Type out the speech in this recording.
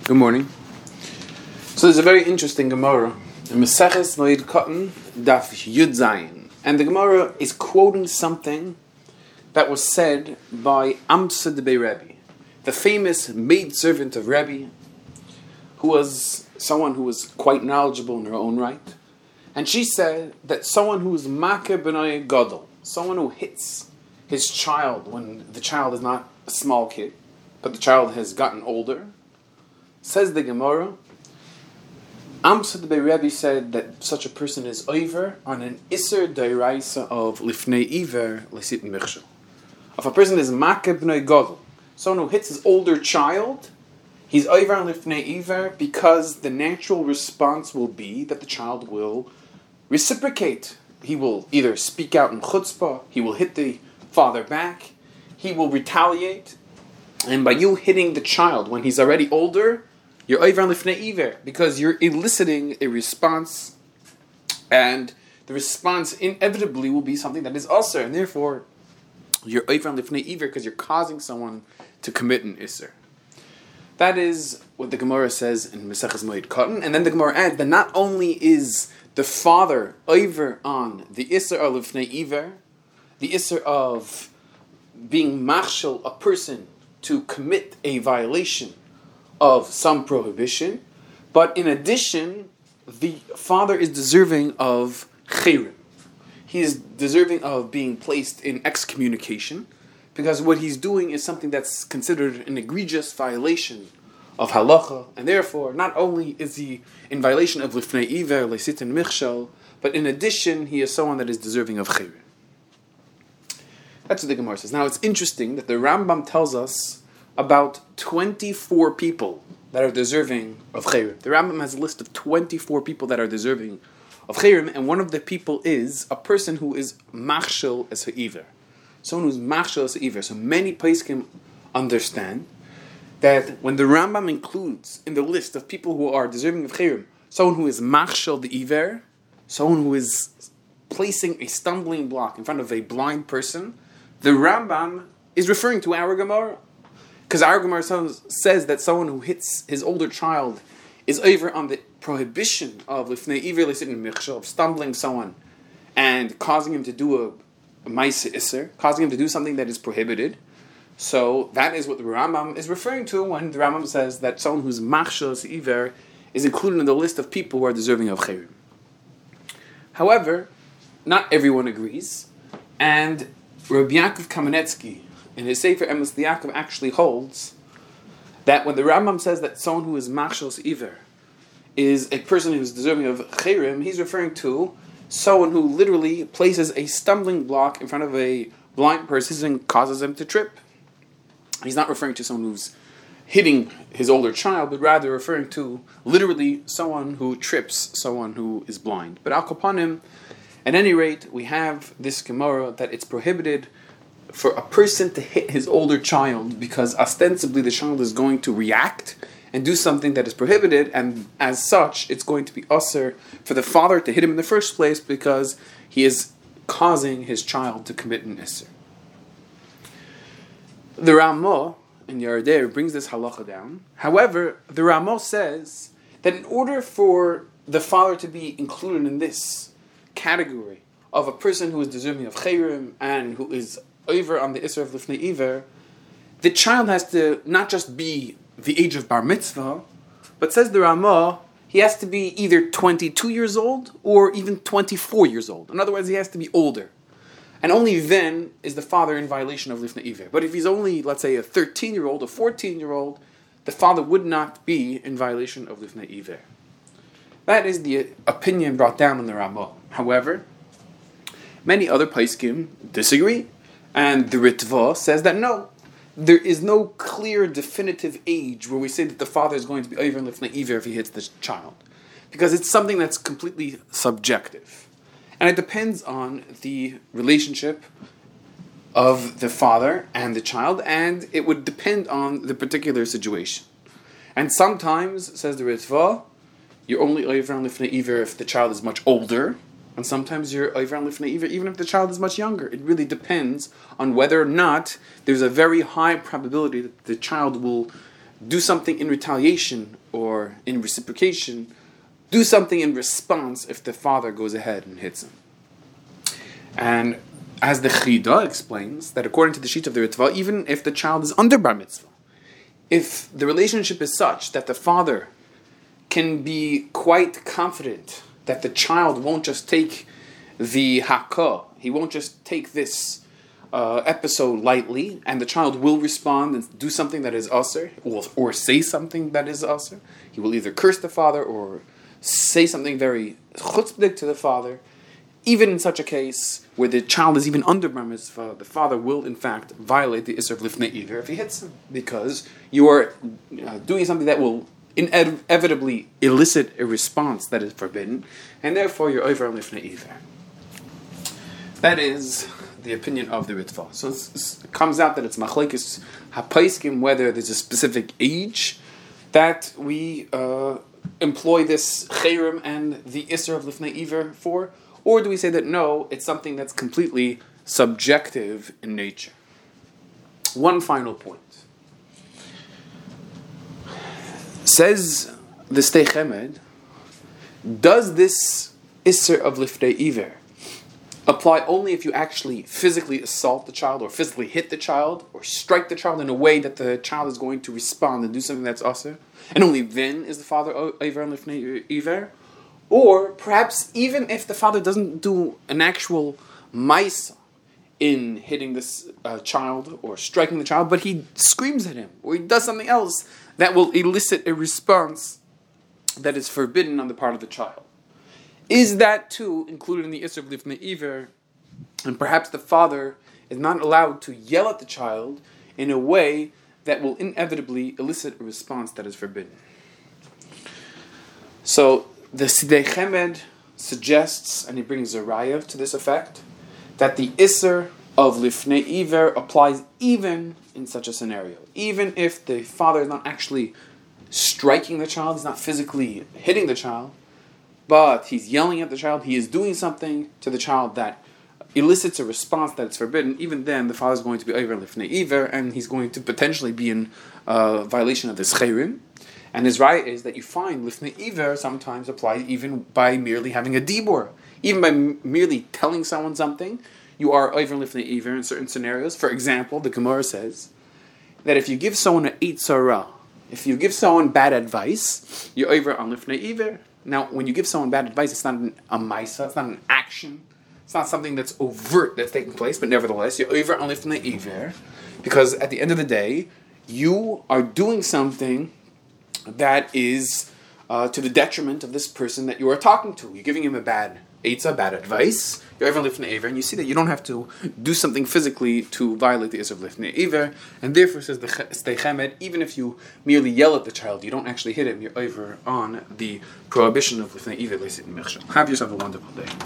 Good morning. So there's a very interesting Gemara in Maseches Moed Katan Daf Yud Zayin, and the Gemara is quoting something that was said by Amsa de Rebbe, the famous maidservant of Rebbe, who was someone who was quite knowledgeable in her own right, and she said that someone who is Makeh b'nai Gadol, someone who hits his child when the child is not a small kid, but the child has gotten older. Says the Gemara, Amsa de Rebbe said that such a person is over on an Isser Dairaisa of Lifnei Iver Lesit Michshel. If a person is Makeh b'nai Gadol, someone who hits his older child, he's over on Lifnei Iver because the natural response will be that the child will reciprocate. He will either speak out in chutzpah, he will hit the father back, he will retaliate, and by you hitting the child when he's already older, you're over on Lifnei Iver because you're eliciting a response, and the response inevitably will be something that is usher, and therefore you're over on Lifnei Iver because you're causing someone to commit an Isser. That is what the Gemara says in Maseches Moed Katan, and then the Gemara adds that not only is the father over on the Isser of Lifnei Iver, the Isser of being machshel a person to commit a violation of some prohibition, but in addition, the father is deserving of chayrim. He is deserving of being placed in excommunication, because what he's doing is something that's considered an egregious violation of halacha, and therefore, not only is he in violation of Lifnei Iver, Leisit Michshel, but in addition, he is someone that is deserving of chayrim. That's what the Gemara says. Now, it's interesting that the Rambam tells us about 24 people that are deserving of chayrim. The Rambam has a list of 24 people that are deserving of chayrim, and one of the people is a person who is machshel as ha'ivir. Someone who's machshel as ha'ivir. So many poskim understand that when the Rambam includes in the list of people who are deserving of chayrim, someone who is machshel the iver, someone who is placing a stumbling block in front of a blind person, the Rambam is referring to our Gemara. Because our Gemara says that someone who hits his older child is over on the prohibition of Lifnei Iver Lesit Michshel, of stumbling someone and causing him to do a Maisa Isser, causing him to do something that is prohibited. So that is what the Rambam is referring to when the Rambam says that someone who's Machshel Iver is included in the list of people who are deserving of chayrim. However, not everyone agrees, and Rabbi Yaakov Kamenetsky, in his Sefer Emes Yaakov, actually holds that when the Rambam says that someone who is Machshel Iver is a person who is deserving of chayrim, he's referring to someone who literally places a stumbling block in front of a blind person and causes him to trip. He's not referring to someone who's hitting his older child, but rather referring to literally someone who trips someone who is blind. But al kapanim, at any rate, we have this Gemara that it's prohibited for a person to hit his older child because ostensibly the child is going to react and do something that is prohibited, and as such, it's going to be usher for the father to hit him in the first place because he is causing his child to commit an isser. The Ramah in Yardei brings this halacha down. However, the Ramah says that in order for the father to be included in this category of a person who is deserving of chayrim and who is over on the Isser of Lifnei Iver, the child has to not just be the age of bar mitzvah, but says the Ramah, he has to be either 22 years old or even 24 years old. In other words, he has to be older. And only then is the father in violation of Lifnei Iver. But if he's only, let's say, a 13-year-old, a 14-year-old, the father would not be in violation of Lifnei Iver. That is the opinion brought down in the Ramah. However, many other poskim disagree. And the Ritva says that no, there is no clear definitive age where we say that the father is going to be over in Lifnei Iver if he hits the child. Because it's something that's completely subjective. And it depends on the relationship of the father and the child, and it would depend on the particular situation. And sometimes, says the Ritva, you're only over on Lifnei Iver if the child is much older, and sometimes you're over on Lifnei Iver even if the child is much younger. It really depends on whether or not there's a very high probability that the child will do something in retaliation or in reciprocation, do something in response if the father goes ahead and hits him. And as the Chida explains, that according to the sheet of the Ritva, even if the child is under bar mitzvah, if the relationship is such that the father can be quite confident that the child won't just take the haka, he won't just take this episode lightly, and the child will respond and do something that is aser, or say something that is aser. He will either curse the father or say something very chutzpahdik to the father. Even in such a case, where the child is even under bar mitzvah, the father will in fact violate the Isser of Lifnei Iver if he hits him, because you are doing something that will inevitably elicit a response that is forbidden, and therefore you're over on Lifnei Iver. That is the opinion of the Ritva. So it comes out that it's machlekes hapaiskim, whether there's a specific age that we employ this chayrim and the Isser of Lifnei Iver for, or do we say that no, it's something that's completely subjective in nature? One final point. Says the Sdei Chemed, does this Isser of Lifnei Iver apply only if you actually physically assault the child, or physically hit the child, or strike the child in a way that the child is going to respond and do something that's aser, and only then is the father over on Lifnei Iver? Or perhaps even if the father doesn't do an actual maisa in hitting this child or striking the child, but he screams at him, or he does something else that will elicit a response that is forbidden on the part of the child. Is that too included in the Isser of Lifnei Iver? And perhaps the father is not allowed to yell at the child in a way that will inevitably elicit a response that is forbidden. So the Sdei Chemed suggests, and he brings a raya to this effect, that the Isser of Lifnei Iver applies even in such a scenario. Even if the father is not actually striking the child, he's not physically hitting the child, but he's yelling at the child, he is doing something to the child that elicits a response that is forbidden, even then the father is going to be over Lifnei Iver, and he's going to potentially be in violation of this chayrim. And his right is that you find Lifnei Iver sometimes applies even by merely having a dibur. Even by merely telling someone something, you are over Lifnei Iver in certain scenarios. For example, the Gemara says that if you give someone an eitzara, if you give someone bad advice, you're over on Lifnei Iver. Now, when you give someone bad advice, it's not a maisa, it's not an action, it's not something that's overt that's taking place, but nevertheless, you're over on Lifnei Iver, because at the end of the day, you are doing something that is to the detriment of this person that you are talking to. You're giving him a bad eitzah, bad advice. You're over Lifnei Iver, and you see that you don't have to do something physically to violate the Isser of Lifnei Iver, and therefore, says the Sdei Chemed, even if you merely yell at the child, you don't actually hit him, you're over on the prohibition of Lifnei Iver. Have yourself a wonderful day.